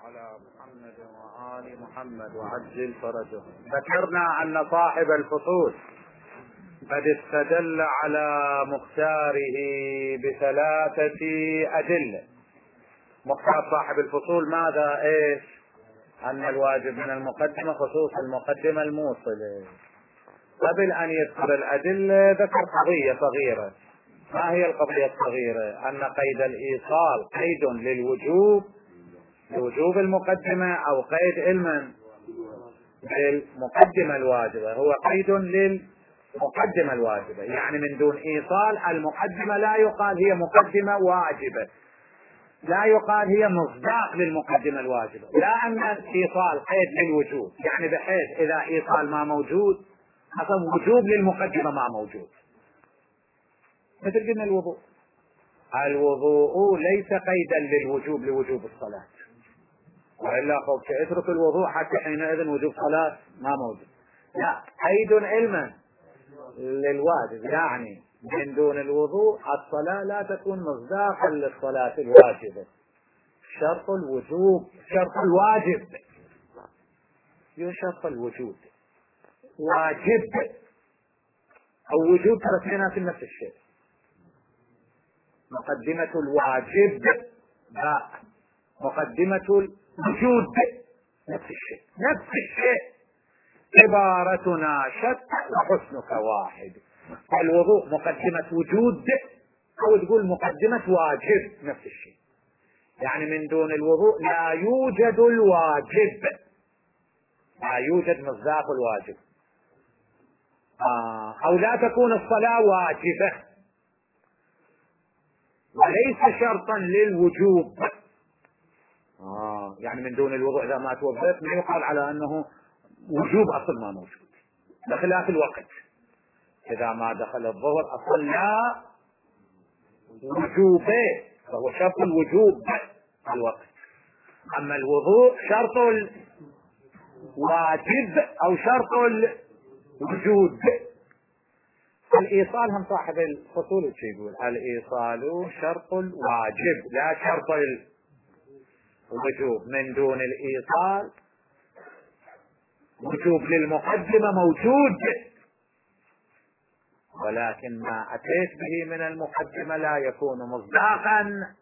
على محمد وآل محمد وعجل فرجه. ذكرنا أن صاحب الفصول قد استدل على مختاره بثلاثة أدلة. مختار صاحب الفصول ماذا؟ ايش؟ أن الواجب من المقدمة خصوص المقدمة الموصلة. قبل أن يذكر الأدلة ذكر قضية صغيرة. ما هي القضية الصغيرة؟ أن قيد الإيصال قيد لوجوب المقدمة، أو قيد علما بالمقدمة الواجبة، هو قيد للمقدمة الواجبة. يعني من دون إيصال المقدمة لا يقال هي مقدمة واجبة، لا يقال هي مصداق للمقدمة الواجبة، لا أن الإيصال قيد للوجوب، يعني بحيث إذا إيصال ما موجود أصلا وجوب للمقدمة ما موجود. مثل قلنا الوضوء ليس قيدا للوجوب لوجوب الصلاة، وإلا خبت اترك الوضوء حتى حينئذ وجوب صلاة ما موجود. لا، قيد علما للواجب، يعني من دون الوضوء الصلاة لا تكون مصداقا للصلاة الواجبة. شرط الوجوب شرط الواجب، شرط الوجود واجب أو وجوب تركنا في نفس الشيء. مقدمة الواجب لا، مقدمة الوجود نفس الشيء. عبارتنا شتى وحسنك واحد. الوضوء مقدمة وجود أو تقول مقدمة واجب نفس الشيء، يعني من دون الوضوء لا يوجد الواجب، لا يوجد مصداق الواجب، أو لا تكون الصلاة واجبة وليس شرطا للوجوب. يعني من دون الوضوء إذا ما توضأت ما يقال على أنه وجوب أصل ما موجود، بخلاف الوقت. إذا ما دخل الظهر أصل لا وجوبه، فهو شرط الوجوب الوقت. أما الوضوء شرط الواجب أو شرط الوجود. الإيصال هم صاحب الفصول يقول الإيصال شرط الواجب لا شرط الوجوب. من دون الإيصال وجوب للمقدمة موجود، ولكن ما أتيت به من المقدمة لا يكون مصداقا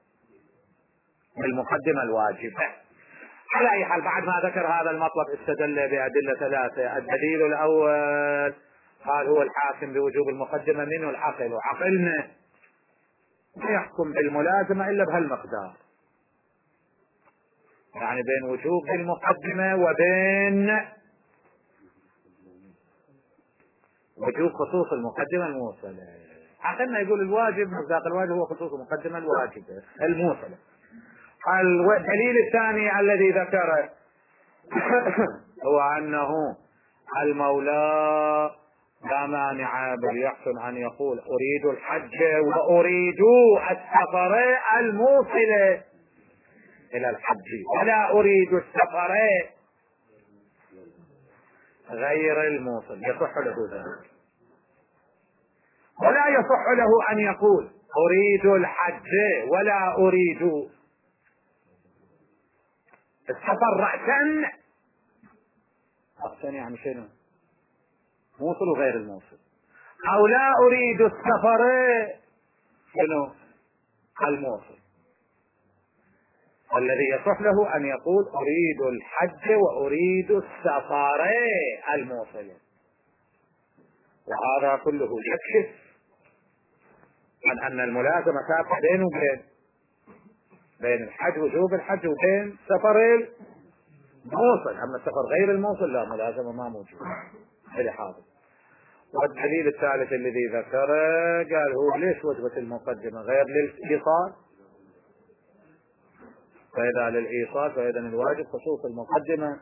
للمقدمة الواجبة. على أي حال، بعد ما ذكر هذا المطلب استدل بأدلة ثلاثة. الدليل الأول قال هو الحاكم بوجوب المقدمة منه العقل، وعقلنا لا يحكم بالملازمة إلا بهالمقدار، يعني بين وجوب المقدمة وبين وجوب خصوص المقدمة الموصلة. عقلنا يقول الواجب مصداق الواجب هو خصوص المقدمة الواجبة الموصلة. الدليل الثاني الذي ذكره هو أنه المولى لا مانع بل يحسن أن يقول أريد الحج وأريد السفر الموصل إلى الحج، ولا أريد السفر غير الموصل. يصح له ذلك، ولا يصح له أن يقول أريد الحج ولا أريد السفر رأسا يعني شنو؟ موصل وغير الموصل. أو لا أريد السفر شنو؟ الموصل. الذي يصح له أن يقول أريد الحج وأريد السفر الموصل. وهذا كله يكشف عن أن الملازمة تابعة بينه بين الحج وجوب الحج وبين سفر الموصل. أما السفر غير الموصل لا، ملازمة ما موجود إلى حاضر. والدليل الثالث الذي ذكره قال هو ليش وجبة المقدمة غير للإيصال؟ فإذا للإيصال فإذا الواجب خصوص المقدمة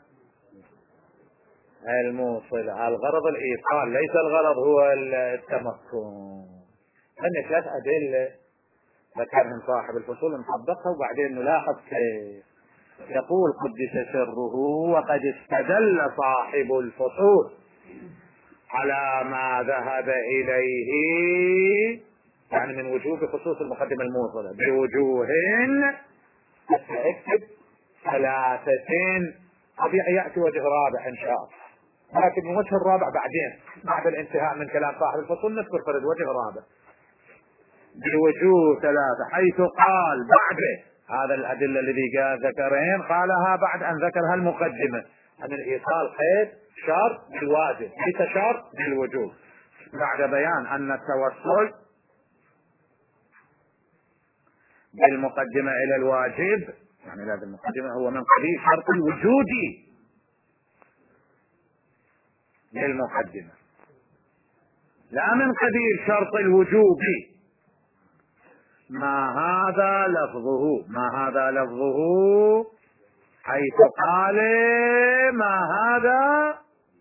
الموصل. الغرض الإيصال، ليس الغرض هو التمكن. أن ثلاث أدلة ذكرهم صاحب الفصول نطبقها وبعدين نلاحظ كيف. يقول قدس سره وقد استدل صاحب الفصول على ما ذهب إليه، يعني من وجوب خصوص المقدمة الموصلة بوجوه اكتب ثلاثة، طبيعي يأتي وجه رابع إن شاء الله، لكن الوجه الرابع بعدين بعد الانتهاء من كلام صاحب الفصول نذكر فرد وجه رابع بوجوه ثلاثة، حيث قال بعد هذا الأدلة الذي ذكرين قالها بعد أن ذكرها المقدمة أن الإيصال قيد شرط بالواجب ليس شرط بالوجوب، بعد بيان أن التوصل بالمقدمة إلى الواجب يعني لازم المقدمة هو من قبيل شرط الوجود للمقدمة لا من قبيل شرط الوجوب. ما هذا لفظه حيث قال ما هذا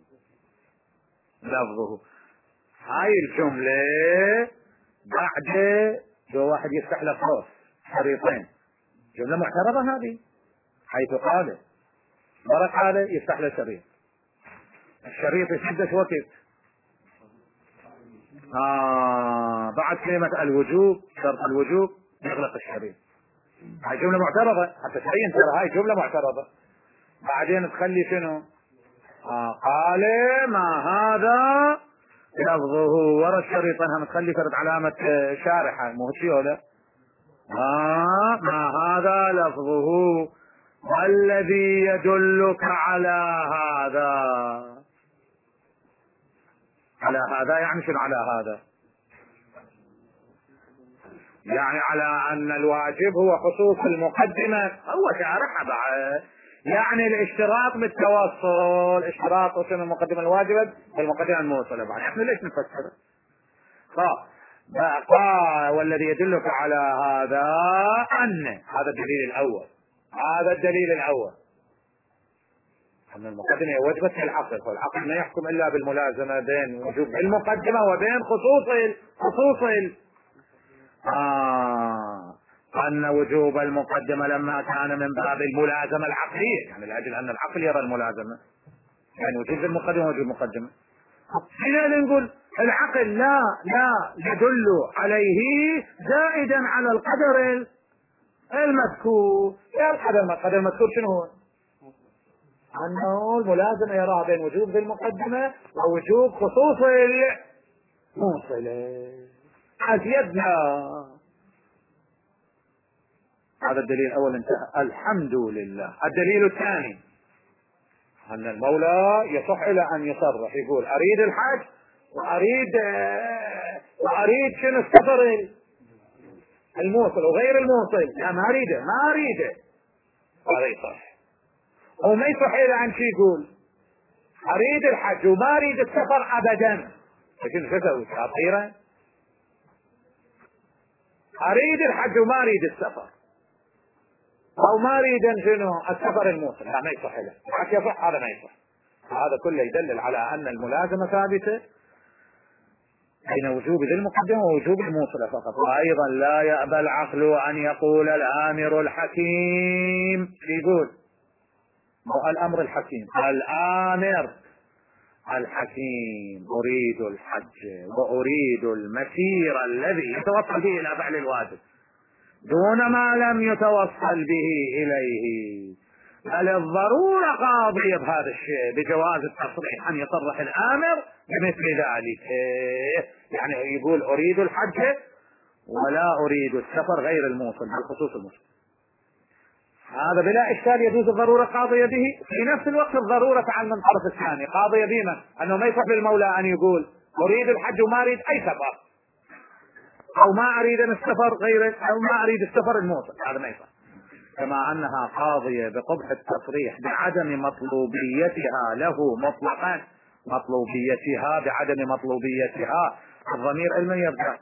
لفظه. هاي الجملة بعد جو واحد يفتح له قوس شريطين، جملة معترضة هذه، حيث قال برك هذا يفتح له شريط، الشريط يشد وقت بعد كلمة الوجوب شرط الوجوب يغلق الشريط. هاي جملة معترضة حتى تبين ترى هاي جملة معترضة. بعدين تخلي شنو قال ما هذا لفظه ورا الشريط انها تخلي فرد علامة شارحة مو هيك ولا ما هذا لفظه والذي يدلك على هذا يعني شنو على هذا؟ يعني على ان الواجب هو خصوص المقدمة، هو شارحها بعد يعني الاشتراط بالتوصل، اشتراط وسم المقدمة الواجبة بالمقدمة الموصلة. بعد احنا ليش نفسر بقى والذي يدلك على هذا ان هذا الدليل الاول ان المقدمة وجبت العقل، فالعقل ما يحكم الا بالملازمة بين وجوب المقدمة وبين خصوص أن وجوب المقدمة لما كان من باب الملازمة العقلية يعني لأجل أن العقل يرى الملازمة يعني وجوب المقدمة وجوب المقدمة. هنا نقول العقل لا يدل عليه زائدا على القدر المذكور. يا القدر المذكور شنو هو؟ أنه الملازمة يراها بين وجوب المقدمة ووجوب خصوص الموصلة. أزيدنا هذا الدليل الأول انتهى الحمد لله. الدليل الثاني أن المولى يصح إلى أن يصرح يقول أريد الحج وأريد شنو السفر الموصل وغير الموصل، لا ما أريده هذا يصح. وما يصح إلى أن شي يقول أريد الحج وما أريد السفر أبدا، لكن شو أسوي أطيرة؟ أريد الحج وما أريد السفر أو ما أريد شنو السفر الموصل، لا ما يصح له. الحج يصح هذا ما يصح. هذا كله يدلل على أن الملازمة ثابتة بين وجوب ذي المقدمة ووجوب الموصلة فقط. وأيضا لا يأبى العقل أن يقول الآمر الحكيم، يقول مو الأمر الحكيم، الآمر الحكيم أريد الحج وأريد المسير الذي يتوصل به إلى فعل الواجب دون ما لم يتوصل به إليه، بل الضرورة قاضية بهذا الشيء بجواز التصريح أن يصرح الآمر بمثل ذلك. يعني يقول أريد الحج ولا أريد السفر غير الموصل بالخصوص الموصل، هذا بلا إشكال يجوز الضرورة قاضية به. في نفس الوقت الضرورة تعال من الطرف الثاني قاضية بما أنه ما يصح للمولى أن يقول أريد الحج وما أريد أي سفر أو ما أريد السفر غير أو ما أريد السفر الموصل، هذا ما يصح. كما أنها قاضية بقبح التصريح بعدم مطلوبيتها له مطلقا، مطلوبيتها بعدم مطلوبيتها الضمير علما يبدأ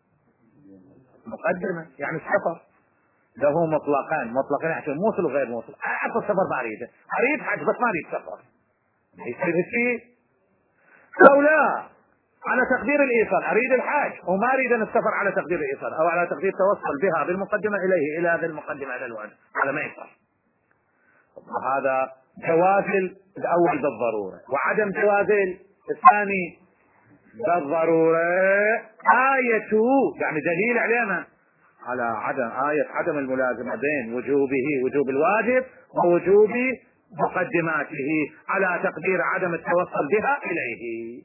مقدمة يعني السفر له مطلقان عشان موصل وغير موصل. حتى السفر ما أريده، أريد حج بس ما أريد سفر، يصير الشيء أو لا على تقدير الإيصال أريد الحج وما أريد أن السفر على تقدير الإيصال أو على تقدير توصل بها بالمقدمة إليه إلى ذي المقدمة إلى الوجه، هذا ما يصح. وهذا جواز الأول بالضرورة وعدم جواز الثاني بالضرورة. آية يعني دليل علينا على آية عدم الملازمة بين وجوب الواجب ووجوب مقدماته على تقدير عدم التوصل بها إليه.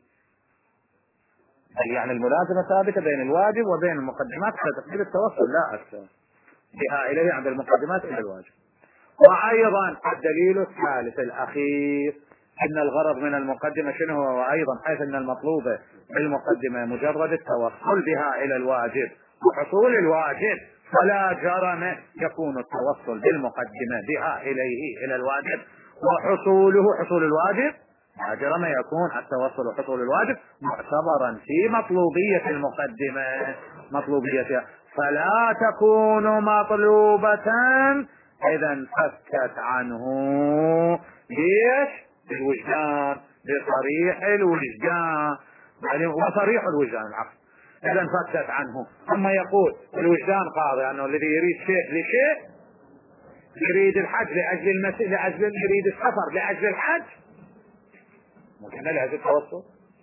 يعني الملازمة ثابتة بين الواجب وبين المقدمات على تقدير التوصل لا أكثر بها إليه عند المقدمات إلى الواجب. وأيضا الدليل الثالث الأخير أن الغرض من المقدمة شنو هو؟ وأيضا حيث أن المطلوب بالمقدمة مجرد التوصل بها إلى الواجب وحصول الواجب، فلا جرم يكون التوصل بالمقدمة بها إليه إلى الواجب حصول الواجب، لا جرم يكون التوصل وحصول الواجب معتبرا في مطلوبية المقدمة مطلوبيتها، فلا تكون مطلوبة إذا انفكت عنه ليش؟ بالوجدان، بصريح الوجدان، وصريح الوجدان العقل إذا انفكت عنه. ثم يقول الوجدان قاضي أنه الذي يريد شيء لشيء، يريد الحج لأجل يريد السفر لأجل الحج، ممكن لهذا التوصل.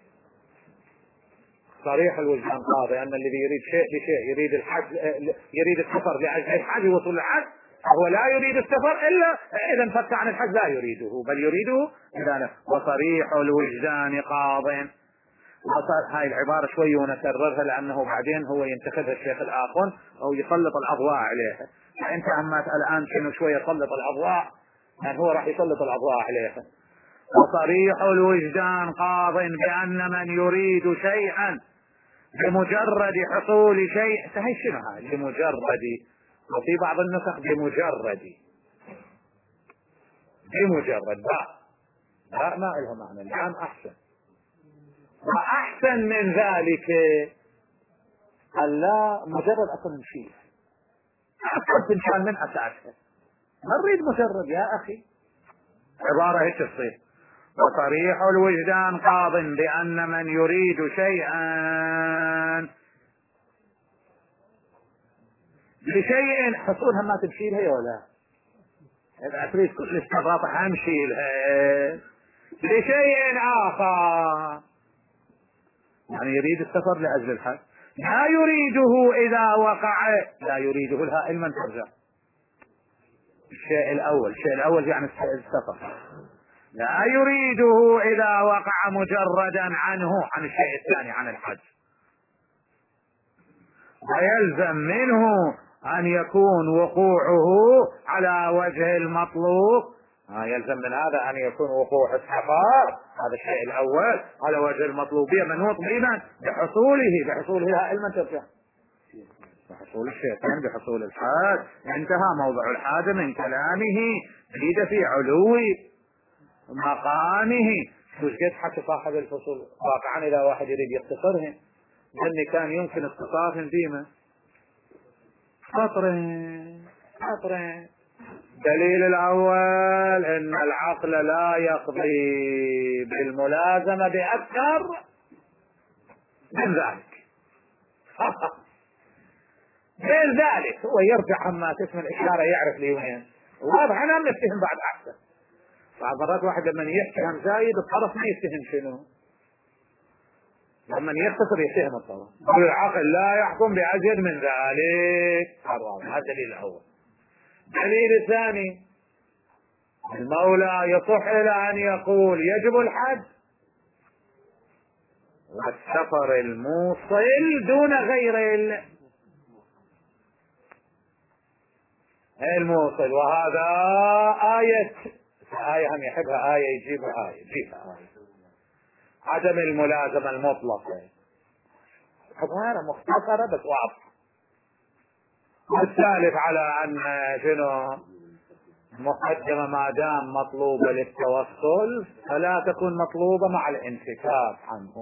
صريح الوجدان قاضي أن الذي يريد شيء لشيء، يريد الحج يريد السفر لأجل الحج وصول الحج، هو لا يريد السفر إلا إذا انفك عن الحج لا يريده، بل يريده إذا. وصريح الوجدان قاض. هاي العبارة شوي ونكررها لأنه بعدين هو ينتخذها الشيخ الآخر أو يسلط الأضواء عليها. فأنت عما الآن كنوا شوية يسلط الأضواء، يعني هو راح يسلط الأضواء عليها. وصريح الوجدان قاض بأن من يريد شيئا بمجرد حصول شيء، هي شنو هاي بمجرد، وفي بعض النسخ بمجرد باء ما لها معنى، الآن أحسن. وأحسن من ذلك ألا مجرد أصلا شيء أصلا كان من أساسها، ما نريد مجرد يا أخي، عبارة هيك تصير. وصريح الوجدان قاض بأن من يريد شيئا لشيء حصولها ما تمشيلها ولا إذا تريد كل استغراط همشيلها لشيء آخر، يعني يريد السفر لأجل الحج لا يريده إذا وقع، لا يريده الهائل من ترجع. الشيء الأول يعني السفر، لا يريده إذا وقع مجردا عنه عن الشيء الثاني عن الحج، ويلزم منه أن يكون وقوعه على وجه المطلوب. يلزم من هذا أن يكون وقوع السفر هذا الشيء الأول على وجه المطلوبية منوط بمن؟ بحصوله الهائل من ترجع، بحصول الشيء الثاني بحصول الحاج. انتهى موضع الحاجة من كلامه، زيد في علو مقامه. وش قد حكى صاحب الفصول واقعا إذا واحد يريد يختصرهم لأن كان يمكن اختصارهم ديما سطرين. دليل الأول أن العقل لا يقضي بالملازمة بأكثر من ذلك غير ذلك هو يرجع عما تسمى الإشارة يعرف لي وين واضح. أنا نفتهم بعد أحسن. بعض مرات واحد لما يحكي هم زايد الطرف ما يفتهم شنو، لما يختصر يفتهم الطرف. العقل لا يحكم بأزيد من ذلك، هذا الدليل الأول. الدليل الثاني المولى يصح إلى أن يقول يجب الحج والسفر الموصل دون غير الموصل، وهذا آية هم يحبها آية يجيبها آية عدم الملازمة المطلقة غير مختصرة بس واضحة. والثالث على أن شنو مقدمة ما دام مطلوبة للتوصل فلا تكون مطلوبة مع الانفكاك عنه.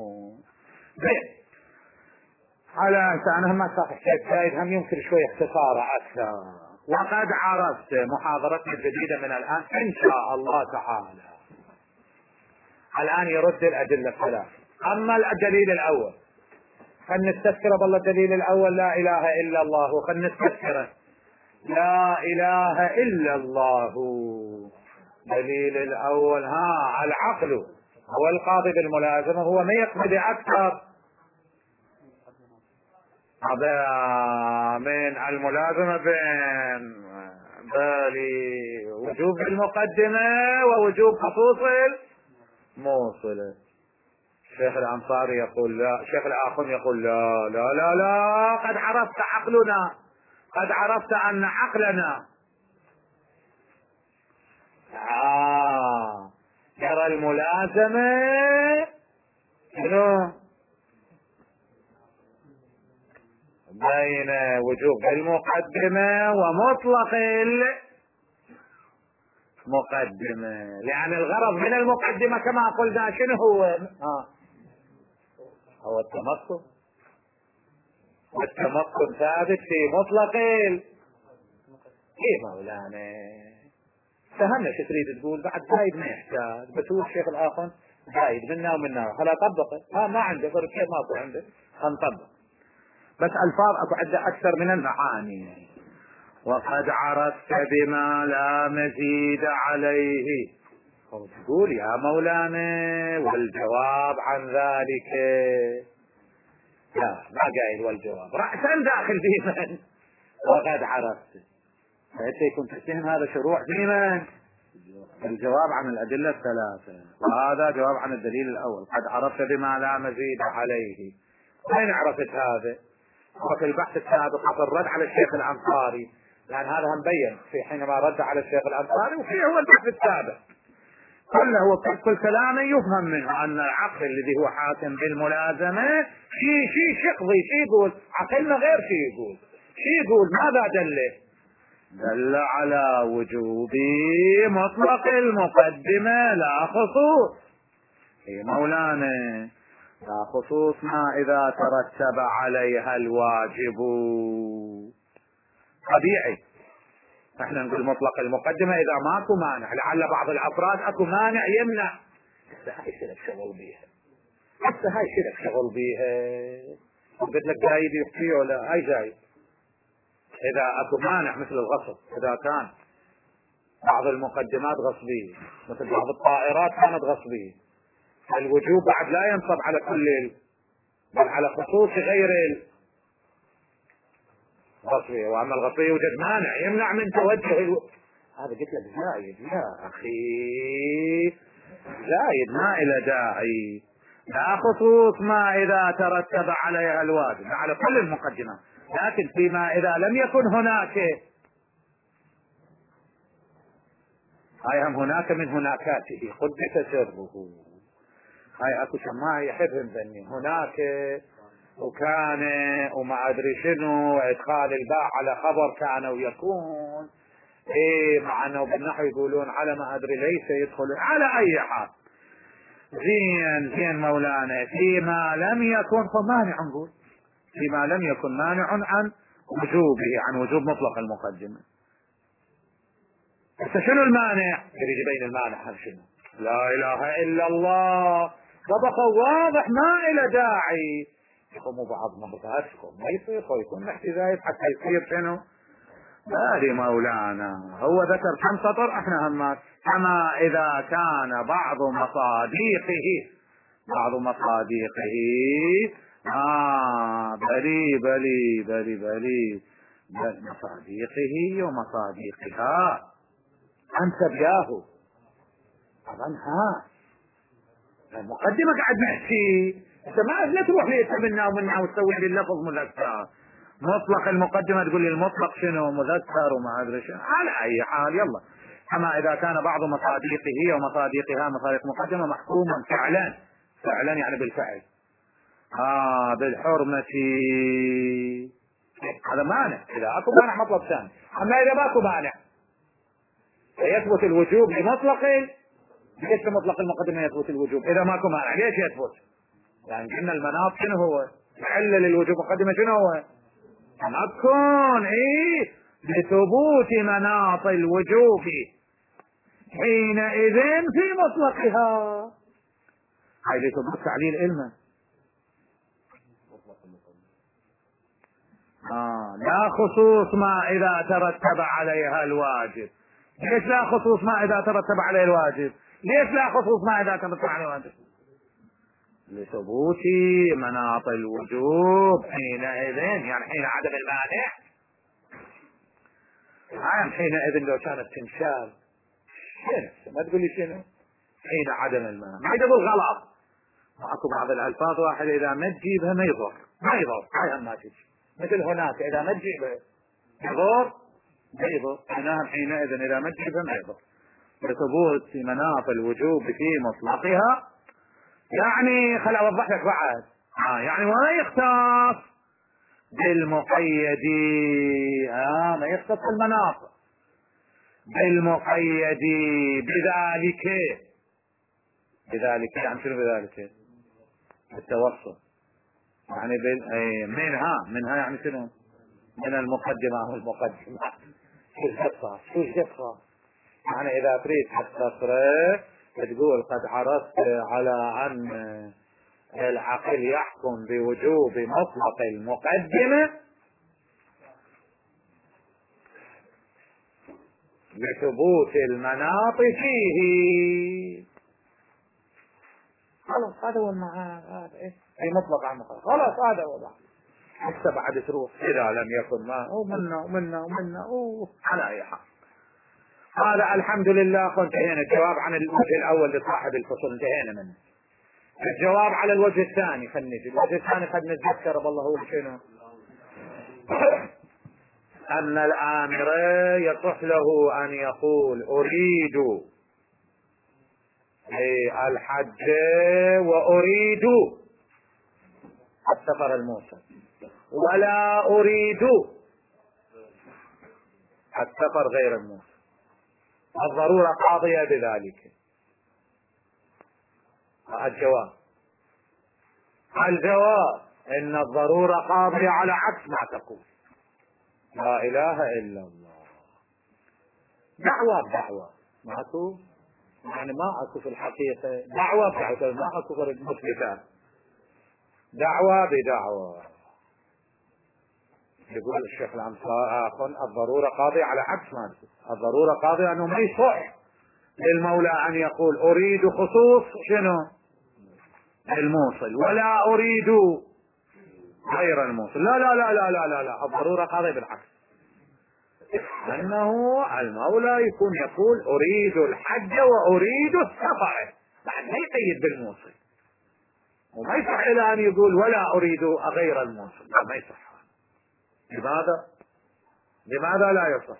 على أنه ما صح الشيء هم يمكن شوية اختصاره أكثر. وقد عرفت محاضرتنا الجديدة من الآن إن شاء الله تعالى الآن يرد الأدلة الثلاث. أما الدليل الأول خلنا نستذكر بالله الدليل الأول لا إله إلا الله، وخلنا نستذكره لا إله إلا الله. دليل الأول العقل هو القاضي بالملازمة، هو ما يقضي أكثر هذا من الملازمة بين وجوب المقدمة ووجوب خصوص الموصلة. الشيخ الأنصاري يقول لا، الشيخ الآخر يقول لا لا لا لا، قد عرفت عقلنا، قد عرفت أن عقلنا يرى الملازمة بين وجوب المقدمة ومطلق المقدمة، لأن الغرض من المقدمة كما قلنا شنو هو؟ هو التمكن، والتمكن ثابت في مطلق مولانا. فهمنا شو تريد تقول؟ بعد زايد ما يحتاج، بس هو الشيخ الآخر زايد منا ومنا، خلا طبقه. ما عنده فرق، كيف ماكو عنده؟ خنطبق بس الفاظ اكو عنده اكثر من المعاني. وقد عرفت بما لا مزيد عليه. تقول يا مولانا والجواب عن ذلك لا، ما قايل والجواب رأسا داخل في من وقد عرفت، فأنت يكون تتهم هذا شروع في من الجواب عن الأدلة الثلاثة، وهذا جواب عن الدليل الأول. قد عرفت بما لا مزيد عليه. وين عرفت هذا؟ وفي البحث السابق في الرد على الشيخ الأنصاري، لأن هذا مبين في حينما رد على الشيخ الأنصاري، وفيه هو البحث السابق كله كل كلامه يفهم منه أن العقل الذي هو حاكم بالملازمة شيء شقضي. شيء يقول عقلنا غير شيء يقول ماذا دل على وجوب مطلق المقدمة لا خصوص. مولانا لا خصوص ما إذا ترتب عليها الواجب. طبيعي احنا نقول مطلق المقدمة إذا ماكو مانع، لعل بعض الأفراد اكو مانع يمنع. هاي شرك شغل بيها قلت لك جايد يحكي ولا هاي جايد. إذا اكو مانع مثل الغصب، إذا كان بعض المقدمات غصبية مثل بعض الطائرات كانت غصبية، الوجوب بعد لا ينصب على كل بل على خصوص غير الغصبية. واما الغصبية يوجد مانع يمنع من توجه هذا قلت لك زايد. يا اخي زايد ما الى داعي. لا خصوص ما اذا ترتب عليها الواجب على كل المقدمات، لكن فيما اذا لم يكن هناك، هاي هم هناك من هناكاته قدس سره. هاي اكو سماعي يحبهم ذني هناك وكان وما ادري شنو، ادخال الباء على خبر كان ويكون مع انه بالنحو يقولون على ما ادري ليس يدخل. على اي حال زين مولانا فيما لم يكن فمانع، نقول فيما لم يكن مانع عن وجوبه، عن وجوب مطلق المقدمة. بس شنو المانع؟ يريد يبين المانع هذا شنو؟ لا اله الا الله. طبق واضح ما الى داعي يقوموا بعض مبغاتكم ما يصير يكون احتجاج حتى يصير شنو؟ بالي مولانا هو ذكر كم سطر احنا همات. كما اذا كان بعض مصاديقه بلي مصاديقه ومصاديقها انت بياهو طبعا. المقدمة قاعد نحكي انت ما تروح لي منا ومنا وتسوي لي اللفظ مذكر. مطلق المقدمة تقول لي المطلق شنو مذكر وما ادري شنو. على اي حال يلا. اما اذا كان بعض مصاديقه ومصاديقها مصاديق مقدمة محكوما فعلا يعني بالفعل بالحرمة، هذا مانع. اذا اكو مانع مطلق ثاني. اما اذا ماكو مانع فيثبت الوجوب لمطلق. ليش مطلق المقدمة يثبت الوجوب اذا ماكو مانع؟ ليش يثبت؟ يعني قلنا المناط شنو هو؟ محل للوجوب مقدمة شنو هو؟ تمكن بثبوت مناط الوجوب حينئذ في مطلقها. هاي لثبوت تعليل علما. لا خصوص ما اذا ترتب عليها الواجب. ليش لا خصوص ما اذا ترتب عليه الواجب؟ ليش لا خصوص ما اذا ترتب عليه الواجب؟ لثبوت مناط الوجوب حينئذ، يعني حين عدم المانع. حينئذ لو كانت تنشال ما تقول لي شنو حين عدم المانع، ما يقول غلط. اكو بعض الالفاظ واحد اذا ما تجيبها ما يضر، هاي ما تجي، مثل هناك اذا ما تجيبها يضر، ما يضر. نعم حينئذ اذا ما تجيبها ما يضر. لثبوت مناط الوجوب في مطلقها، يعني خل اوضح لك بعد، يعني ما يختص بالمقيد، ما يختص المناط بالمقيد بذلك يعني شنو بذلك؟ بالتوسط، يعني منها يعني شنو؟ من المقدمة والمقدمات. شو القصة؟ يعني إذا تريد تختصره تقول قد عرضت على أن العقل يحكم بوجوب مطلق المقدمة لثبوت المناط فيه. خلاص هذا هو المعنى، هذا اي مطلق عن مطلق، خلاص هذا هو بعد. حتى بعد تروح اذا لم يكن ما ومنا على اي حال. هذا الحمد لله انتهينا. الجواب عن الوجه الاول لصاحب الفصل انتهينا منه. الجواب على الوجه الثاني، الوجه الثاني قد نتذكر والله هو شنو؟ ان الامر يصح له ان يقول اريد الحج واريد السفر الموصل، ولا اريد السفر غير الموصل. الضرورة قاضية بذلك. الجواب ان الضرورة قاضية على عكس ما تقول. لا اله الا الله. دعوة ماكو، يعني ما اكو في الحقيقة دعوة ما اكو غير المثبتات. دعوة بدعوة. يقول الشيخ الأمثال الضرورة قاضية على عكس ما تقول. الضرورة قاضية انه ما يصح للمولى ان يقول اريد خصوص شنو؟ الموصل، ولا اريد غير الموصل. لا الضرورة قاضية بالعكس. انه المولى يكون يقول اريد الحج واريد السفر، بعد ما يقيد بالموصل. وما يصح الى ان يقول ولا اريد غير الموصل، ما يصح. لماذا لا يصح؟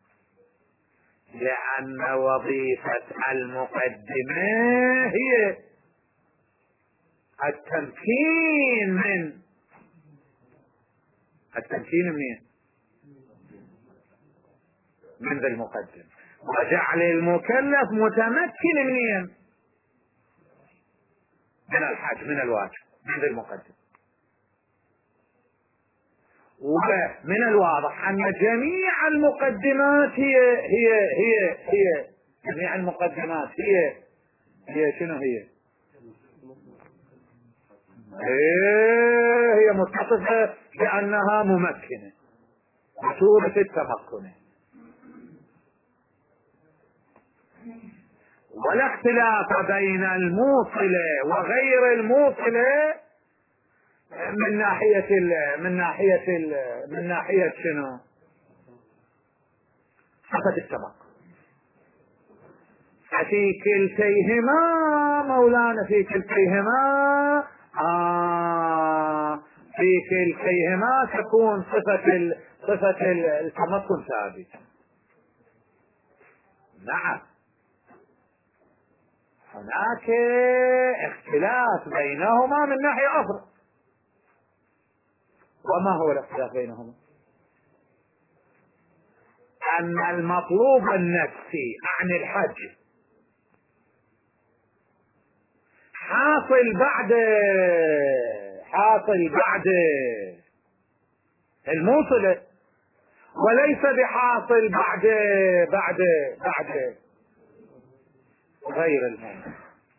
لان وظيفة المقدمة هي التمكين من ذا المقدم، وجعل المكلف متمكن من الحج، من الواجب، من ذا المقدم. ومن الواضح ان جميع المقدمات هي جميع المقدمات هي شنو هي متصفة بأنها ممكنة بصورة التمكن. ولا اختلاف بين الموصلة وغير الموصلة من ناحية شنو؟ صفة التمكن. ففي كلتيهما مولانا، في كلتيهما تكون صفة التمكن ثابتة. نعم هناك اختلاف بينهما من ناحية أخرى. وما هو الاختلاف بينهما؟ أن المطلوب النفسي عن الحج حاصل بعد الموصلة، وليس بحاصل بعد غير الموصل.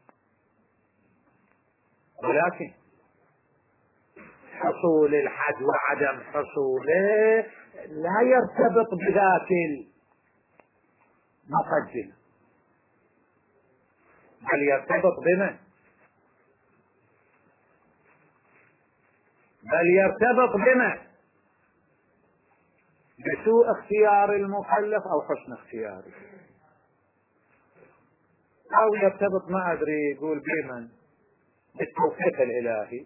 ولكن حصول الحج وعدم حصوله لا يرتبط بذات المقدمة، بل يرتبط بل يرتبط بما بسوء اختيار المكلف او حسن اختياره، او يرتبط ما ادري يقول بمن بالتوفيق الالهي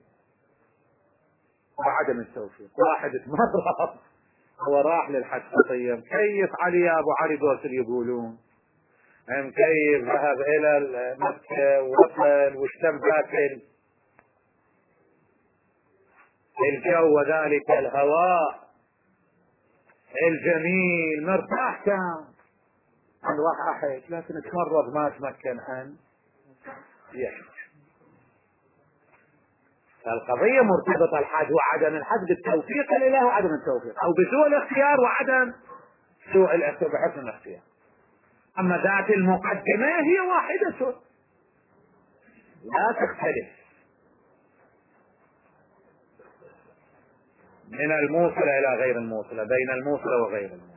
وعدم التوفيق. واحد مرة هو راح للحج خطية مكيف علي يا ابو علي دوسل يقولون مكيف، ذهب الى مكة ووصل واشتم باكل الجو وذلك الهواء الجميل مرتاح كان عند واحد، لكن تمرض ما تمكن ان يحج. فالقضية مرتبطة الحج وعدم الحج بالتوفيق الإله وعدم التوفيق، أو بسوء الاختيار وعدم سوء الاختيار بحسن الاختيار. أما ذات المقدمة هي واحدة لا تختلف من الموصلة إلى غير الموصلة، بين الموصلة وغير الموصلة.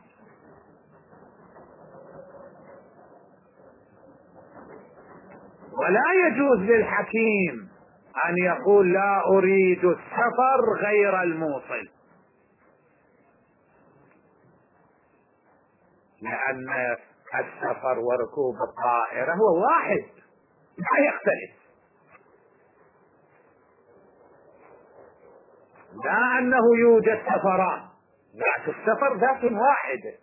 ولا يجوز للحكيم أن يقول لا أريد السفر غير الموصل، لأن السفر وركوب الطائرة هو واحد لا يختلف. لا أنه يوجد سفران، ذات السفر ذات واحدة.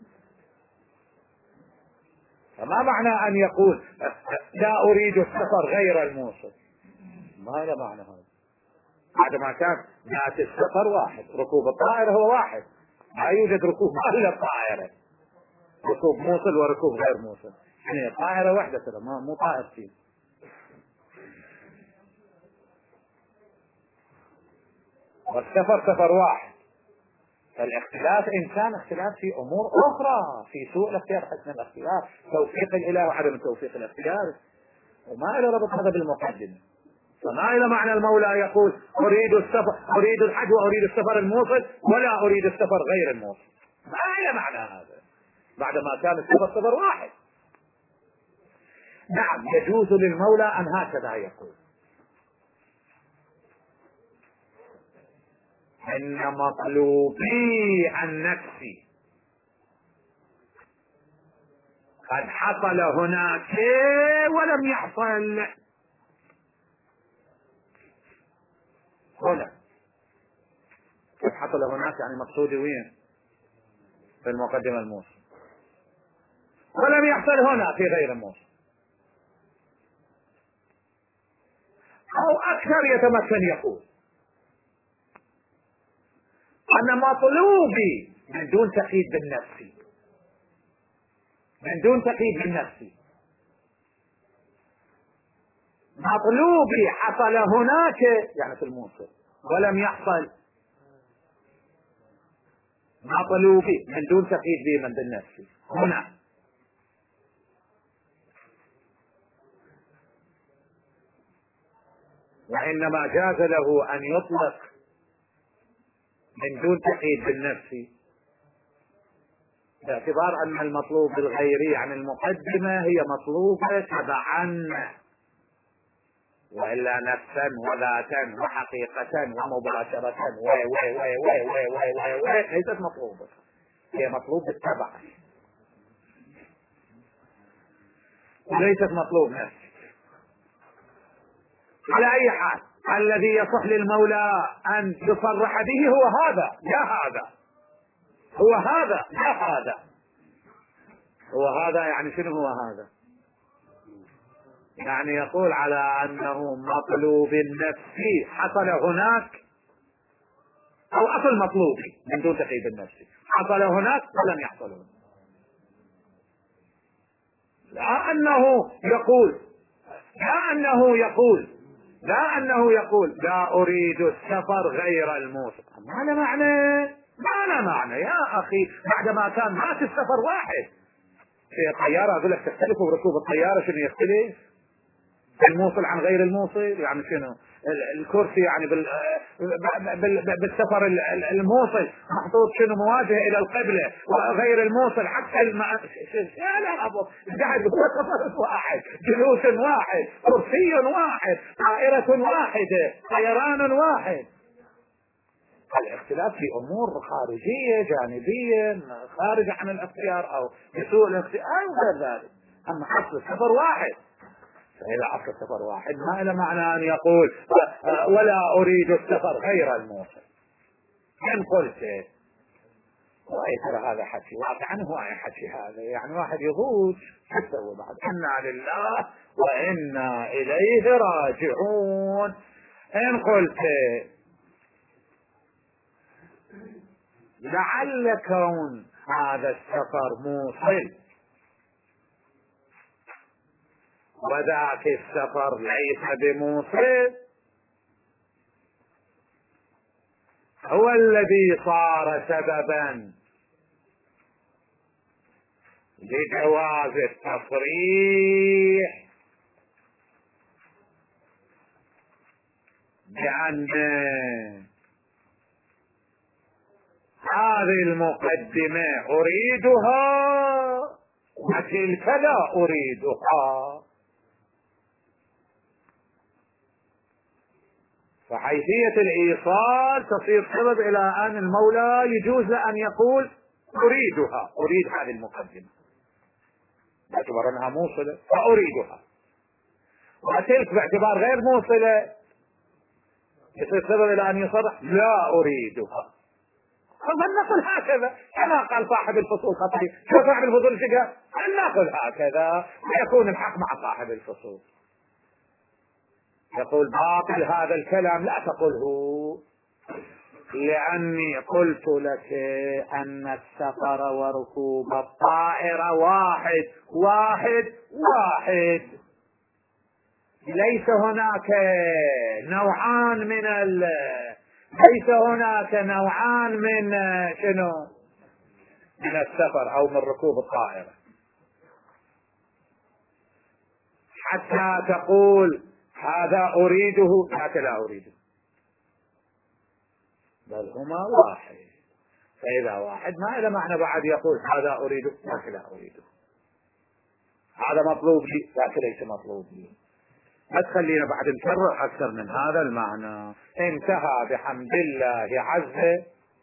فما معنى أن يقول لا أريد السفر غير الموصل؟ ما له معنى هذا، بعد ما كان ذات السفر واحد، ركوب الطائرة هو واحد، لا يوجد ركوب إلا الطائرة، ركوب موصل وركوب غير موصل، يعني طائرة واحدة كذا مو طائرتين. والسفر سفر واحد. فالاختلاف إن كان اختلاف في أمور أخرى، في سوء الاختيار حسن الاختيار، توفيق الإله وعدم توفيق الاختيار، وما إلى ربط هذا بالمقدمة. فما إلى معنى المولى يقول أريد السفر، أريد الحج وأريد السفر الموصل ولا أريد السفر غير الموصل، ما إلى معنى هذا بعدما كان السفر سفر واحد. نعم يجوز للمولى أن هكذا يقول إن مطلوبي النفس قد حصل هناك ولم يحصل هنا. قد حصل هناك يعني مقصودي وين؟ في المقدمة الموصل، ولم يحصل هنا في غير الموصل. أو أكثر يتمكن يقول أن مطلوبي من دون تقييد بالنفس، من دون تقييد بالنفس، مطلوبي حصل هناك يعني في الموصل ولم يحصل، مطلوبي من دون تقييد به من بالنفس هنا. وإنما جاز له أن يطلق من دون تقييد بالنفس باعتبار أن المطلوب الغيري عن المقدمة هي مطلوبة تبعا، وإلا نفسا وذاتا وحقيقة ومباشرة ليست مطلوبة، هي مطلوب بالتبع وليست مطلوب نفس. على أي حال الذي يصح للمولى أن يصرح به هو هذا لا هذا، هو هذا لا هذا، هو هذا. يعني شنو هو هذا؟ يعني يقول على أنه مطلوب النفسي حصل هناك، أو أصل مطلوبي من دون تقييد النفسي حصل هناك ولم يحصل هناك. لا أنه يقول لا أريد السفر غير الموصل، ما له معنى يا أخي بعدما كان مات السفر واحد. في طيارة أقول لك تختلف بركوب الطيارة، شنو يختلف الموصل عن غير الموصل؟ يعني شنو الكرسي يعني بالسفر الموصل محطوط شنو مواجهة إلى القبلة، وغير الموصل حتى يا لا أبو قاعد سفر واحد، جلوس واحد، كرسي واحد، طائرة واحدة، طيران واحد. الاختلاف في أمور خارجية جانبية خارجة عن الاختيار أو بسوء الاختيار أو غير ذلك. أما أصل السفر واحد، فإذا أصل السفر واحد ما له معنى أن يقول ولا أريد السفر غير الموصل. إن قلت ترى هذا حكي واقعا هو حكي هذا، يعني واحد يضوج حتى وبعد إنا لله وإنا إليه راجعون. إن قلت لعل كون هذا السفر موصل وذاك السفر ليس بموصل هو الذي صار سببا لجواز التصريح بأن هذه المقدمة أريدها وتلك لا أريدها. فحيثية الإيصال تصير سبب إلى أن المولى يجوز له أن يقول أريدها، أريد هذه المقدمة باعتبار أنها موصلة فأريدها، وتلك باعتبار غير موصلة يصير سبب إلى أن يصرح لا أريدها. فلنقل هكذا كما قال صاحب الفصول خطيب. شو صاحب الفصول شقة؟ فلنقل هكذا ويكون الحق مع صاحب الفصول. يقول باطل هذا الكلام لا تقله، لأني قلت لك أن السفر وركوب الطائرة واحد واحد واحد، ليس هناك نوعان ليس هناك نوعان من شنو؟ من السفر أو من ركوب الطائرة حتى تقول هذا أريده هذا لا أريده، بل هما واحد. فإذا واحد ما له معنى بعد يقول هذا أريده هذا لا أريده، هذا مطلوب لي ذاك ليس مطلوب لي. ما تخلينا بعد نكرر أكثر من هذا المعنى. انتهى بحمد الله عز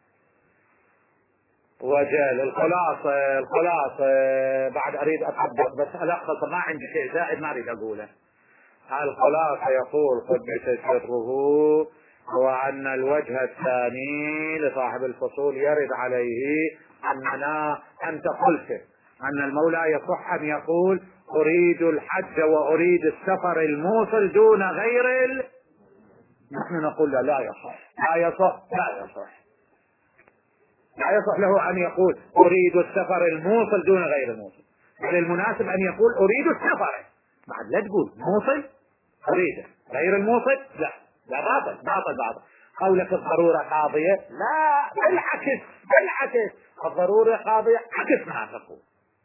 وجل. الخلاصة بعد أريد أتحدث بس ألخص، ما عندي شيء زائد ما أريد أقوله. الخلاصة يقول قدس سره هو أن الوجه الثاني لصاحب الفصول يرد عليه أننا أنت قلت أن المولى يصح أن يقول أريد الحج وأريد السفر الموصل دون غير نحن نقول لا يصح لا يصح لا يصح لا يصح له أن يقول أريد السفر الموصل دون غير الموصل، بل المناسب أن يقول أريد السفر. بعد لا تقول موصل أريده غير الموصل، لا باطل. قولك الضرورة قاضية، لا بالعكس الضرورة قاضية عكس ما تقول.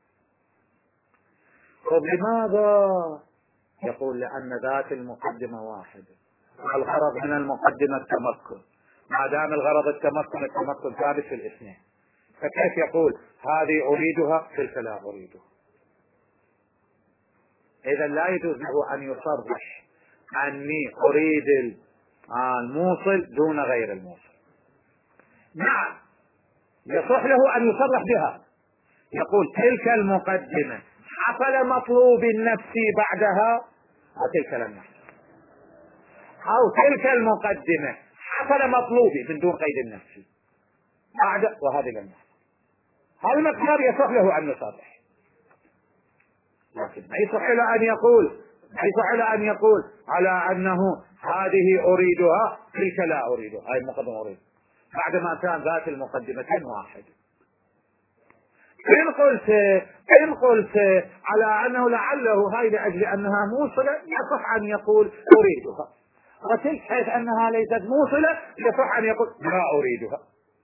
لماذا؟ يقول لأن ذات المقدمة واحدة، الغرض من المقدمة التمكن، ما دام الغرض التمكن ثابت في الاثنين، فكيف يقول هذه أريدها تلك لا أريدها؟ إذا لا يجوز له أن يصرح أني أريد الموصل دون غير الموصل. نعم يصح له أن يصرح بها، يقول تلك المقدمة حصل مطلوب النفسي بعدها وتلك لم يحصل، أو تلك المقدمة حصل مطلوبي من دون قيد النفسي بعد وهذه لم يحصل. هذا المقدار يصح له أن يصرح، لكن ما يصح له أن يقول على أنه هذه أريدها تلك لا أريدها، هذه المقدمة أريد بعدما كان ذات المقدمتين واحد. إن قلت على أنه لعله هاي لأجل أنها موصلة يصح أن يقول أريدها، وتلك حيث أنها ليست موصلة يصح أن يقول لا أريدها.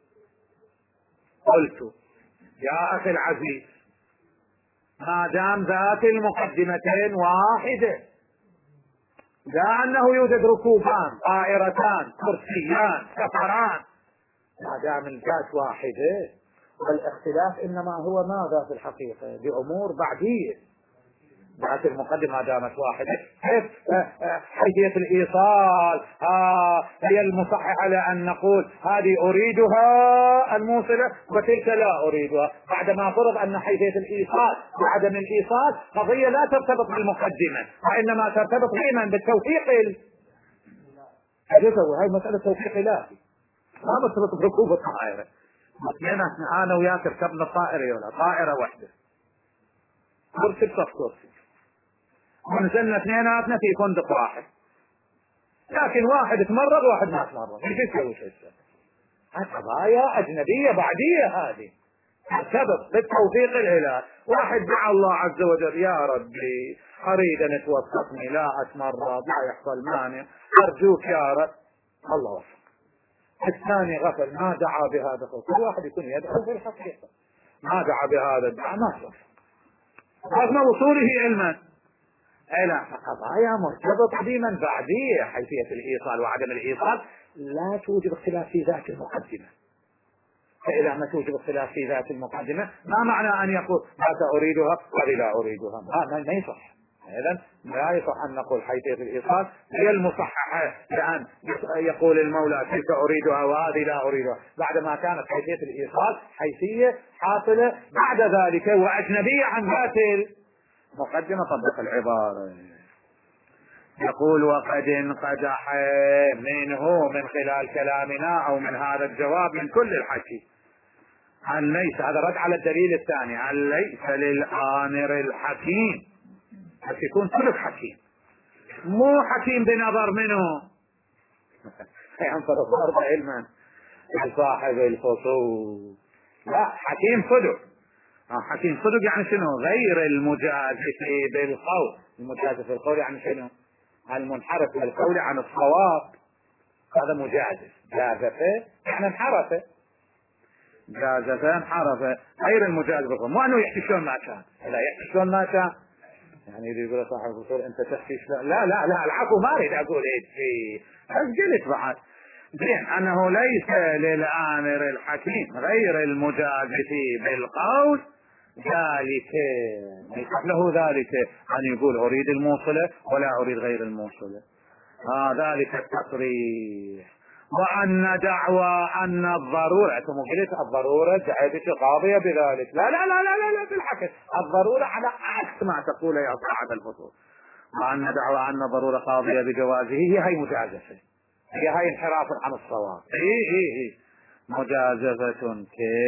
قلت يا أخي العزيز ما دام ذات المقدمتين واحدة، لا أنه يوجد ركوبان طائرتان كرسيان سفران، ما دام الذات واحدة والاختلاف إنما هو ماذا في الحقيقة بأمور بعدية، ذات المقدمة ما دامت واحدة، كيف حيثية الإيصال هي المصححة لأن نقول هذه أريدها الموصلة وتلك لا أريدها، بعدما فرض أن حيثية الإيصال وعدم الإيصال قضية لا ترتبط بالمقدمة وإنما ترتبط دائما بالتوفيق. هاي مسألة توفيق إلهي ما مرتبط بركوب الطائرة. أنا وياك ركبنا طائرة ولا طائرة واحدة، كرسي بصف كرسي، ونزلنا اثنيناتنا في فندق واحد، لكن واحد تمرض واحد ما تمرض، ايش يسوي شيء؟ قضايا أجنبية بعدية هذه ترتبط بالتوفيق الإلهي. واحد دعا الله عز وجل يا ربي أريد أن توفقني لا أتمرض لا يحصل مانع أرجوك يا رب، الله وفق. الثاني غفل ما دعا بهذا، كل واحد يكون يدعو في الحقيقة، ما دعا بهذا الدعاء ما توفق رغم وصوله علما إلى قضايا مرتبطة بمن بعديه. حيثية الإيصال وعدم الإيصال لا توجد اختلاف في ذات المقدمة، فإذا ما توجد اختلاف في ذات المقدمة ما معنى أن يقول هذا أريدها وهذه لا أريدها، ما يصح. إذن لا يصح أن نقول حيثية الإيصال هي المصححة لأن يقول المولى تلك أريدها وهذه لا أريدها، بعدما كانت حيثية الإيصال حيثية حاصلة بعد ذلك وأجنبية عن ذات المقدمة. طبق العبارة يقول وقد انقدح منه من خلال كلامنا أو من هذا الجواب من كل الحكي أن ليس، هذا رد على الدليل الثاني، أن ليس للآمر الحكيم بس يكون سلوك حكيم، مو حكيم بنظر منه ينفر الضرب علما صاحب الفصول، لا حكيم صدق. حكيم صدق يعني شنو؟ غير المجازف بالقول. المجازف بالقول يعني شنو؟ المنحرف بالقول عن الصواب، هذا مجازف. جازفه يعني انحرفه، جازفه انحرفه، غير المجازف بالقول. مو انه يحكي شلون ما كان، لا يحكي شلون ما كان يعني يقول صاحب الفصول انت تحكي شلون، لا لا لا العفو ما اريد اقول ايه اسجلت بعد زين انه ليس للآمر الحكيم غير المجازف بالقول ذلك، يصح له ذلك ان يقول اريد الموصلة ولا اريد غير الموصلة، ذلك التصريح. وان دعوى ان الضرورة، ثم قلت الضرورة جعلت قاضية بذلك، لا لا لا لا لا بالحق الضرورة على عكس ما تقول يا صاحب الفصول. وان دعوى ان الضرورة قاضية بجوازه هي مجازفة، هي انحراف عن الصواب. هي مجازفة.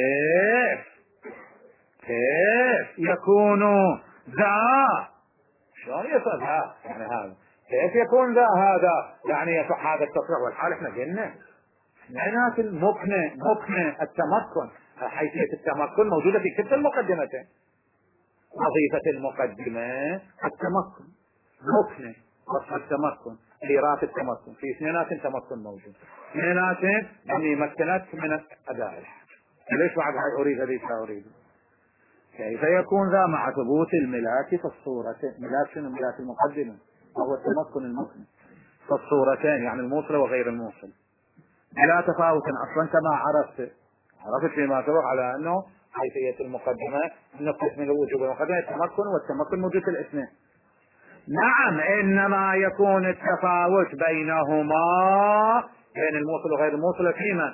كيف يكون ذا؟ شلون يصير ذا؟ يعني هذا كيف يكون ذا؟ هذا يعني يصح هذا التصريح والحال احنا قلنا معنات مقنع التمكن، حيثية التمكن موجودة في كل المقدمتين. وظيفة المقدمة التمكن، مقنع وصف التمكن، إيراد التمكن، في اثنينات تمكن موجود، اثنينات يعني مكنت من أداء الحاجة. ليش بعد هاي أريد هذه لا أريد؟ كيف يكون ذا مع ثبوت الملاك في الصورتين؟ ملاك شنو؟ ملاك المقدمة وهو التمكن المقنع في الصورتين يعني الموصلة وغير الموصل بلا تفاوت اصلا كما عرفت فيما سبق على انه حيثية المقدمة نقص من وجوب المقدمة التمكن والتمكن موجود في الاثنين. نعم انما يكون التفاوت بينهما بين الموصل وغير الموصل فيما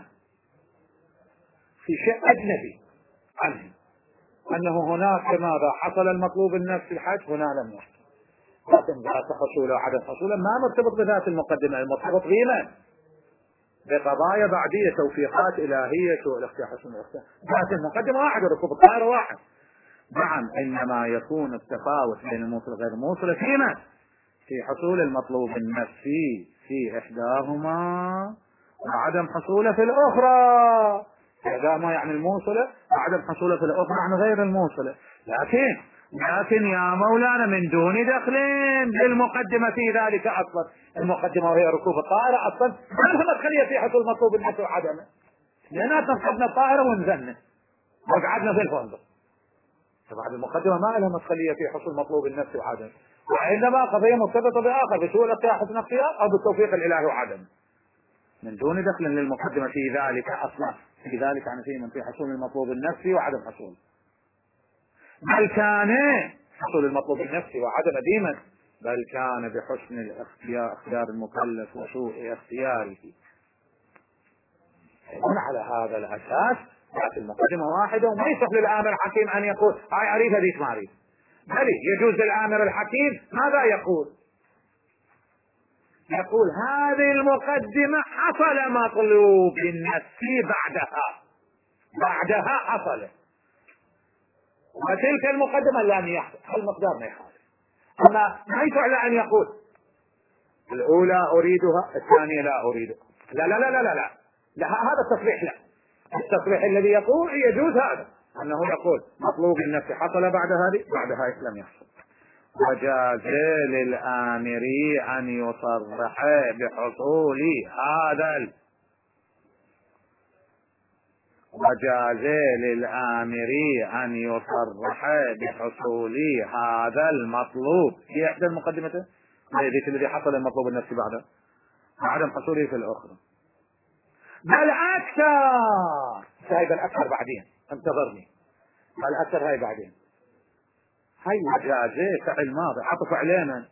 في شيء اجنبي عنه، انه هناك ماذا حصل المطلوب النفس الحج هنا لم يحصل، لكن ذات حصوله وعدم حصوله ما مرتبط بذات المقدمة، المرتبط بما بقضايا بعدية توفيقات إلهية والاختيار حسن الاختيار. ذات المقدمة واحد وركوب الطائرة واحد. نعم إنما يكون التفاوت بين الموصل وغير الموصل فيما في حصول المطلوب النفسي في إحداهما وعدم حصوله في الأخرى. هذا ما يعني الموصلة وعدم حصوله في الأخرى عن غير الموصلة. لكن يا مولانا من دون دخل للمقدمة في ذلك أصلا. المقدمة وهي ركوب الطائرة أصلا ما لها مدخلية في حصول المطلوب النفسي وعدمه، لأننا ركبنا الطائرة ونزلنا وقعدنا في الفندق، طبعا المقدمة ما لها مدخلية في حصول مطلوب النفسي وعدمه، وإنما قضية مرتبطة بآخر بسوء الاختيار حسن الاختيار أو بالتوفيق الإلهي وعدمه. من دون دخل للمقدمة في ذلك أصلا، في ذلك عن في حصول المطلوب النفسي وعدم حصوله، بل كان حصول المطلوب النفسي وعدم ديما، بل كان بحسن اختيار المكلف وسوء اختياره. هنا على هذا الأساس تأتي المقدمة واحدة، وما يصح للآمر الحكيم أن يقول هاي أريد هذيك ما أريد، بل يجوز للآمر الحكيم ماذا يقول؟ يقول هذه المقدمة حصل مطلوب النفسي بعدها حصل، وتلك المقدمة لم يحصل، المقدار ما يحصل. أما ما يصح أن يقول الأولى أريدها الثانية لا أريدها، لا لا لا لا لا لا, لا هذا التصريح لا. التصريح الذي يقول يجوز هذا أنه يقول مطلوب النفس حصل بعد هذه لم يحصل. وجاز للآمر أن يصرح بحصول هذا المطلوب في إحدى المقدمتين الذي حصل المطلوب النفسي بعده عدم حصوله في الأخرى. بل أكثر، هاي بل أكثر بعدين، انتظرني، بل أكثر هاي بعدين. هاي وجازه فعل ماضي عطف علينا،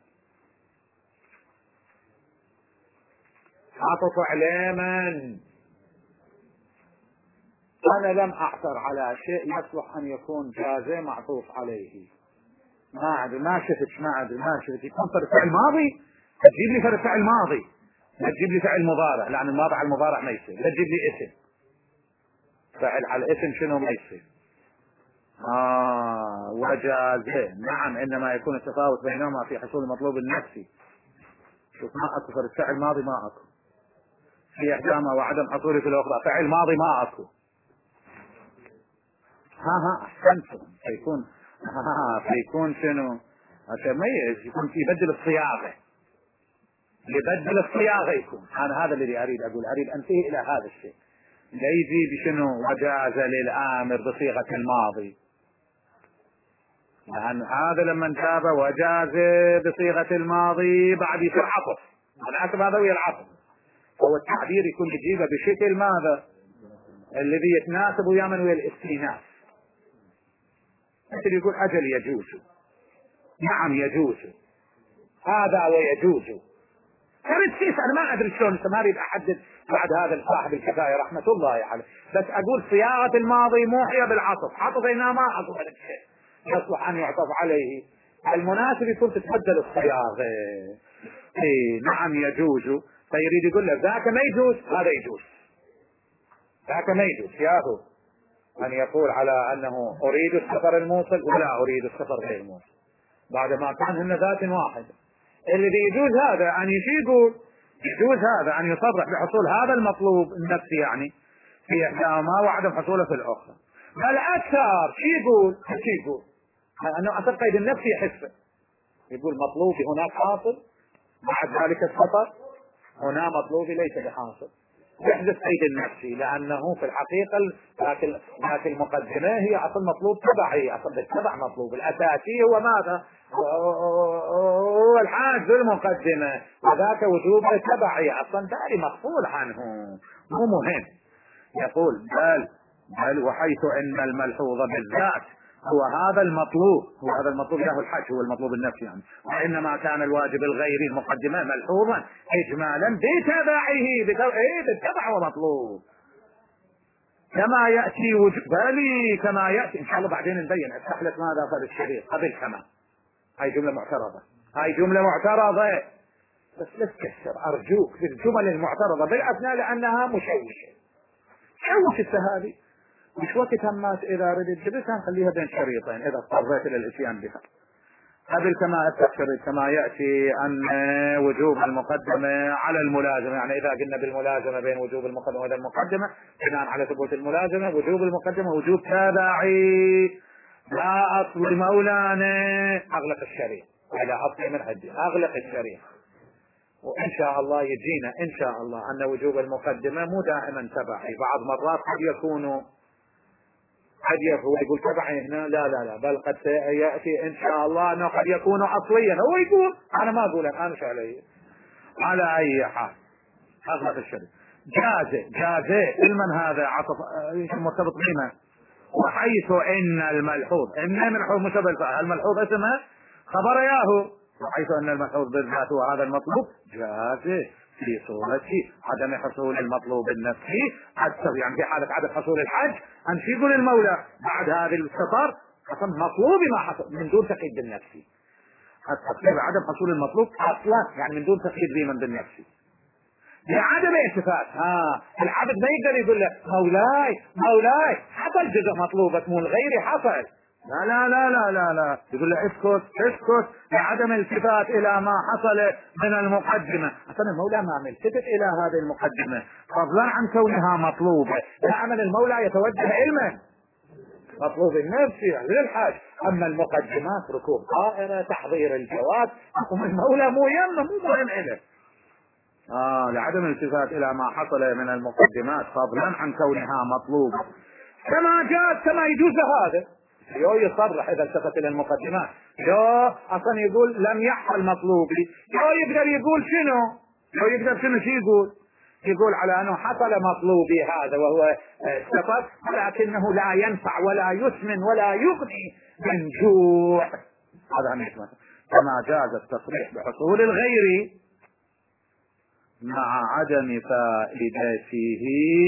أنا لم أعثر على شيء يصلح أن يكون جازه معطوف عليه. ما شفت يكون فعل ماضي، تجيب لي فعل ماضي، لا تجيب لي فعل مضارع، لأن الماضي على المضارع ما يصير. لا تجيب لي اسم، فعل على اسم شنو ما يصير. وجازه نعم، إنما يكون التفاوت بينهما في حصول المطلوب النفسي. شوف ما أكو فعل ماضي، ما أكو في إحداهما وعدم حصوله في الأخرى. فعل ماضي ما أكو. أحسنتم. فيكون شنو أتميز، يكون في بدل الصياغة، يكون. أنا هذا الذي أريد أنتهي إلى هذا الشيء. لا يجي بشنو وجاز للآمر بصيغة الماضي، لأن هذا لما انتاب وجاز بصيغة الماضي بعد يصير عطف، والعطف هذا ويا العطف، هو التعبير يكون يجيبه بشكل ماذا الذي يتناسب ويا من ويا الاستئناف. مثل يقول أجل يجوز، نعم يجوز، هذا ويجوز. أنا ما أدري شلون ما أريد أحدد بعد هذا صاحب الكفاية رحمة الله عليه، بس أقول صياغة الماضي موحية بالعطف، عطف هنا ما عطف على شيء يصلح أن يعطف عليه، المناسب يكون تتبدل الصياغة. نعم يجوز، فيريد يقول لك ذاك ما يجوز، هذا يجوز. ذاك ما يجوز ياهو أن يقول على أنه أريد السفر الموصل ولا أريد السفر غير الموصل، بعد ما كان هن ذات واحد. الذي يجوز هذا أن يقول يجوز هذا أن يصرح بحصول هذا المطلوب النفسي، يعني في إحداهما وعدم حصوله في الأخرى. بل أكثر يقول أنه أثر قيد النفسي يحسه، يقول مطلوبي هناك حاصل، بعد ذلك السفر هنا مطلوبي ليس بحاصل، يحدث قيد النفسي، لأنه في الحقيقة ذاك المقدمة هي أصل مطلوب تبعي، أصل التبع مطلوب الأساسي هو ماذا؟ هو الحاج بالمقدمة، وذاك وجوب تبعي أصلا تالي مغفول عنه، مو مهم. يقول بل وحيث إن الملحوظ بالذات هو هذا المطلوب له الحج، هو المطلوب النفسي يعني، وإنما كان الواجب الغيري المقدمة ملحوظا إجمالا بتبعه، بالتبع ومطلوب كما يأتي كما يأتي إن شاء الله بعدين نبين. افتح لك ماذا قال الشريط قبل كمان، هاي جملة معترضة، بس لا تكسر أرجوك في الجمل المعترضة بالأثناء لأنها مشوشة هذه، مش وقت همات إذا ردت جبتها نخليها بين شريطين إذا اضطريت إلى الإتيان بها. قبل كما يأتي أن وجوب المقدمة على الملازمة، يعني إذا قلنا بالملازمة بين وجوب المقدمة وإذا المقدمة بناء على ثبوت الملازمة، وجوب المقدمة وجوب تابعي لا أصل مولانا، أغلق الشريط على أصل من عندي، أغلق الشريط. وإن شاء الله يجينا إن شاء الله أن وجوب المقدمة مو دائما تبعي، بعض مرات قد يقول تبعي هنا لا بل قد يأتي إن شاء الله أنه قد يكون أصليا، هو يقول أنا ما أقول أنا شو على أي حال أغلق الشريط. جازة المن هذا عطف مرتبط بما وحيث ان الملحوظ ان ملحوظ مشبه الفاعل، الملحوظ اسمه خبر ياهو، وحيث ان الملحوظ بالذات وهذا المطلوب جاز في صورة عدم حصول المطلوب النفسي، يعني في حالة عدم حصول الحج أن يقول المولى بعد هذه السطر حصل مطلوب ما حصل من دون تقييد بالنفسي، التقييد عدم حصول المطلوب أصلا يعني من دون تقييد بمن بالنفسي لعدم التفات. العبد ما يقدر يقول له مولاي حصل جزء مطلوب اسمه الغيري حصل، لا لا لا لا لا لا، يقول له اسكت لعدم التفات الى ما حصل من المقدمه. اصلا المولى ما ملتفت الى هذه المقدمه فضلا عن كونها مطلوبه، عمل المولى يتوجه علما مطلوب النفسي للحاج، اما المقدمات ركوب طائره تحضير الجواد المولى مو مهم له. لعدم الالتفات الى ما حصل من المقدمات فضلا عن كونها مطلوبه كما يجوز هذا. يو يصرح اذا التفت الى المقدمات، يو اصلا يقول لم يحصل مطلوبي، يو يقدر يقول شنو يقول على انه حصل مطلوبي هذا وهو السفر، ولكنه لا ينفع ولا يسمن ولا يغني من جوع، هذا هم يسمى كما جاز التصريح بحصول الغير مع عدم فائدته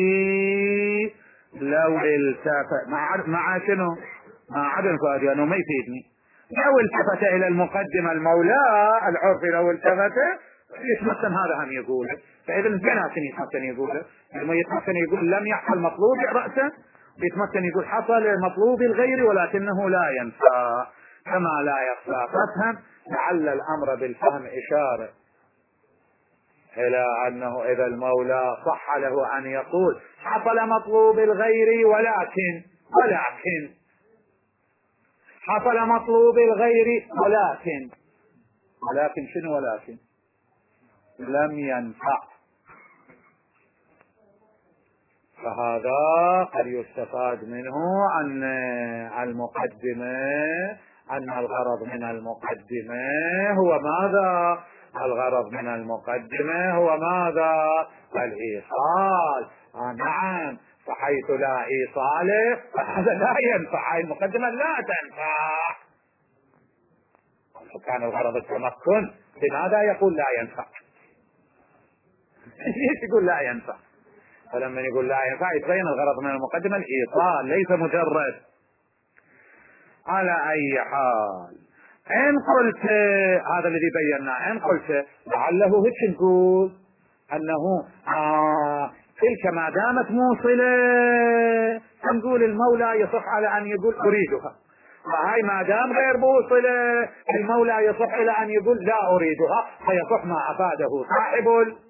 لو التفت مع شنو؟ مع عدم فائدته انه ما يفيدني. لو التفت الى المقدمه المولى العرفي لو التفت يتمكن هذا هم يقول، فاذا بناتن يتمكن يقول لما يتمكن يقول لم يحصل مطلوب راسا، يتمكن يقول حصل مطلوب الغير ولكنه لا ينفع كما لا يخفى. فافهم لعل الامر بالفهم اشاره الى انه اذا المولى صح له ان يقول حصل مطلوب الغير ولكن حصل مطلوب الغير ولكن شنو ولكن لم ينفع، فهذا قد يستفاد منه ان الغرض من المقدمة هو ماذا؟ الغرض من المقدمة هو ماذا؟ الإيصال. نعم، فحيث لا إيصال فهذا لا ينفع، المقدمة لا تنفع. كان الغرض التمكن لماذا يقول لا ينفع؟ ليش يقول لا ينفع؟ فلما يقول لا ينفع يتبين الغرض من المقدمة الإيصال ليس مجرد. على أي حال إن قلت هذا الذي بيناه، إن قلت لعله هيك نقول أنه تلك ما دامت موصلة نقول المولى يصح على أن يقول أريدها، وهي ما دام غير موصلة المولى يصح إلى أن يقول لا أريدها، فيصح ما أفاده صاحب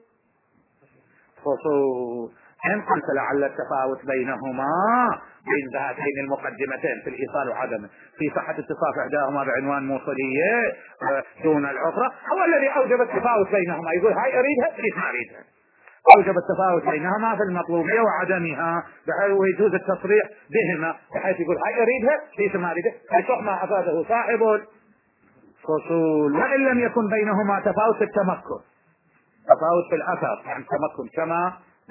الفصول. إن قلت لعل التفاوت بينهما بين هاتين المقدمتين في الإيصال وعدمه في صحة اتصاف إحداهما بعنوان موصلية دون الأخرى هو الذي أوجب التفاوت بينهما، يقول هاي أريدها ليش ما أريدها، أوجب التفاوت بينهما في المطلوبية وعدمها ويجوز التصريح بهما بحيث يقول هاي أريدها ليش ما أريدها، فيصح ما أفاده صاحب الفصول. وإن لم يكن بينهما تفاوت التمكن، تفاوت في الأثر يعني التمكن كما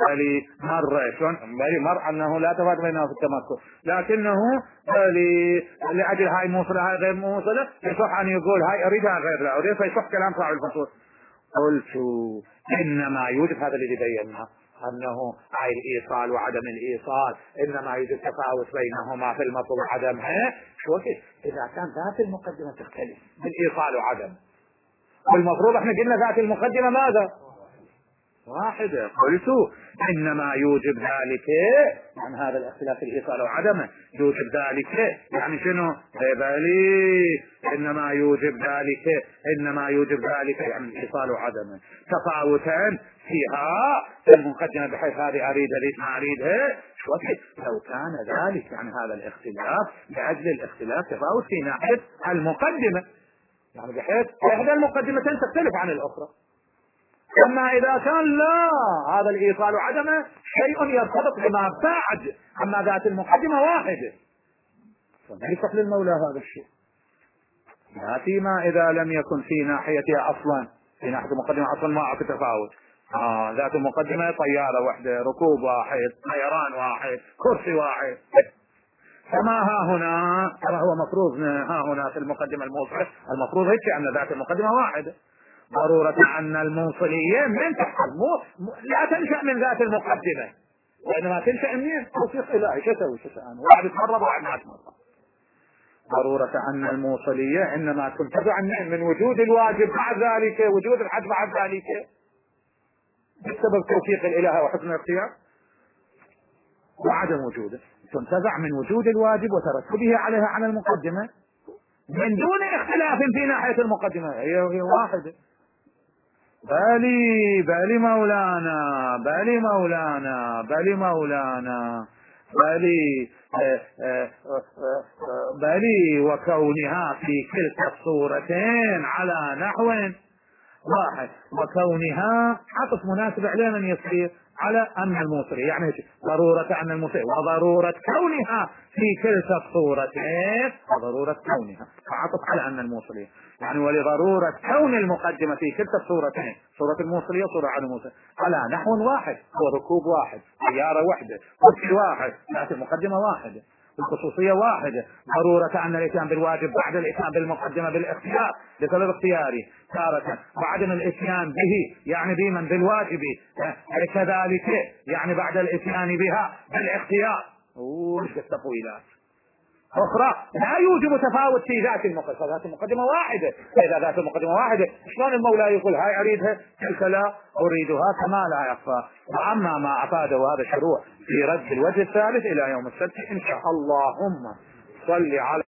مر أنه لا تفاوت بينهما في التمكن، لكنه لأجل هاي موصلة هاي غير موصلة يصح أن يقول هاي أريدها غير لا أريد، فيصح كلام صاحب الفصول. قلت إنما يوجد هذا الذي بيناه أنه هاي الإيصال وعدم الإيصال إنما يوجد تفاوت بينهما في المطلوب وعدمها. شو إذا كان ذات المقدمة تختلف بالإيصال وعدم، والمفروض احنا قلنا ذات المقدمة ماذا؟ واحدة. قلت إنما يوجب ذلك عن هذا الاختلاف في الإيصال وعدمه، يوجب ذلك يعني شنو؟ إنما يوجب ذلك يعني الإيصال وعدمه تفاوتا فيها المقدمة بحيث هذه أريدها ليش ما أريدها. لو كان ذلك يعني هذا الاختلاف لأجل الاختلاف تفاوت في ناحية المقدمة، يعني بحيث إحدى المقدمتين تختلف عن الأخرى. أما إذا كان لا هذا الإيصال وعدمه شيء يرتبط بما بعد، أما ذات المقدمة واحدة فليس للمولى هذا الشيء، لا فيما إذا لم يكن في ناحيتها أصلا، في ناحية المقدمة أصلا ما في تفاوت. ذات المقدمة طيارة واحدة، ركوب واحد، طيران واحد، كرسي واحد، كما ها هنا كما هو مفروض ها هنا في المقدمة الموصلة، المفروض هيك أن ذات المقدمة واحدة. ضرورة أن الموصلية من تحصل لا تنشأ من ذات المقدمة، وإنما تنشأ من توفيق إلهي. شو تسوي؟ شو تسوي؟ واحد يتمرض وواحد ما يتمرض. ضرورة أن الموصلية إنما تنتزع من وجود الواجب بعد ذلك، وجود الحد بعد ذلك بسبب توفيق الإله وحسن الاختيار وعدم وجوده، تنتزع من وجود الواجب وترتبه عليها على المقدمة من دون اختلاف في ناحية المقدمة، هي واحدة. بالي مولانا، بالي مولانا، بالي مولانا، بالي وكونها في كلتا الصورتين على نحو واحد، وكونها عطف مناسب عليه من يصير على أن الموصلية، يعني ضرورة أن الموصلية وضرورة كونها في كلتا الصورتين، وضرورة كونها فعطف على أن الموصلية يعني ولضرورة كون المقدمة في كلتا الصورتين، صورة الموصلية صورة على الموصلية على نحو واحد، هو ركوب واحد، سيارة واحدة، كرسي واحد، ذات المقدمة واحدة، الخصوصية واحدة. ضرورة أن الإتيان بالواجب بعد الإتيان بالمقدمة بالاختيار لسبب اختياري تارة، وعدم الإتيان به يعني بمن بالواجب كذلك يعني بعد الإتيان بها بالاختيار. وش التفويلات أخرى لا يوجب تفاوت في ذات المقدمة، ذات المقدمة واحدة. إذا ذات المقدمة واحدة شلون المولى يقول هاي أريدها تلك لا أريدها كما لا يخفى. وأما ما أفاده هذا الشروع في رد الوجه الثالث إلى يوم السبت إن شاء الله. اللهم صل على